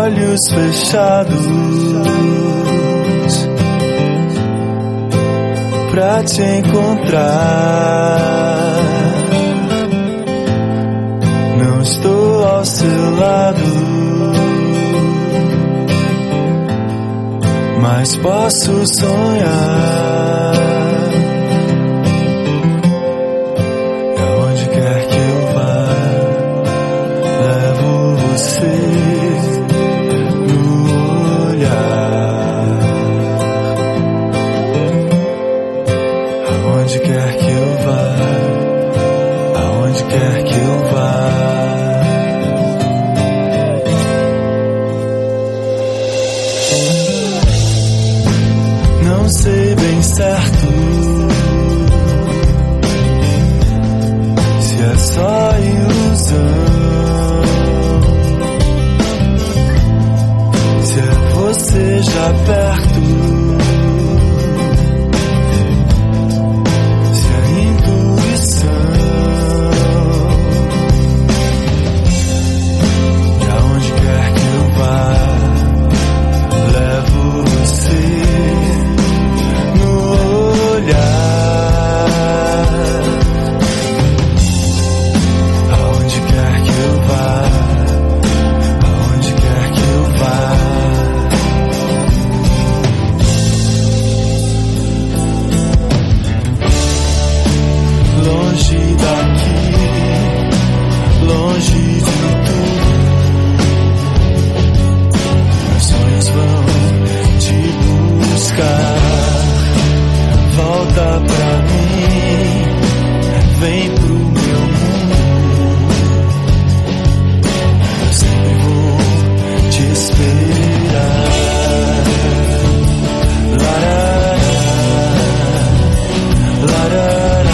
olhos fechados pra te encontrar. Não estou ao seu lado, mas posso sonhar. E aonde quer que eu vá, levo você no olhar. Aonde quer que eu vá, aonde quer que eu vá. Não sei bem certo se é só ilusão, se é você já perto, se é intuição. E aonde quer que eu vá, levo você no olhar. Aonde quer que eu vá, aonde quer que eu vá. Longe daqui, longe de tudo, meus sonhos vão te buscar. Volta pra mim, vem pro meu mundo. Eu sempre vou te esperar. Larará, larará.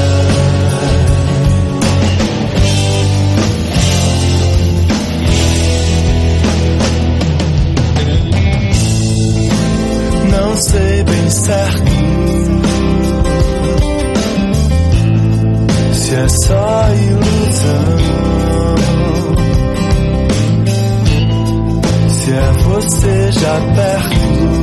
Não sei bem certo se é só ilusão, se é você já perto,